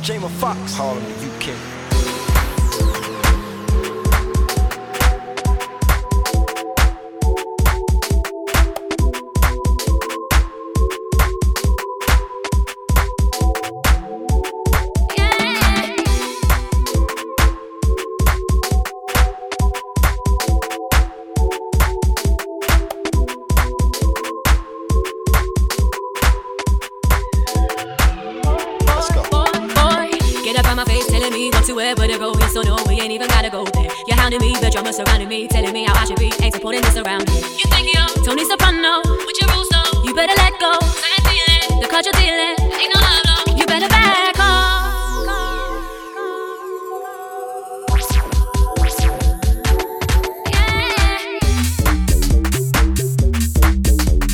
Jamie Foxx, Harlem, UK. Where to go, yes or no, we ain't even gotta go there. You're hounding me, the drama surrounding me, telling me how I should be, ain't supporting this around me. You think you're Tony Soprano, would you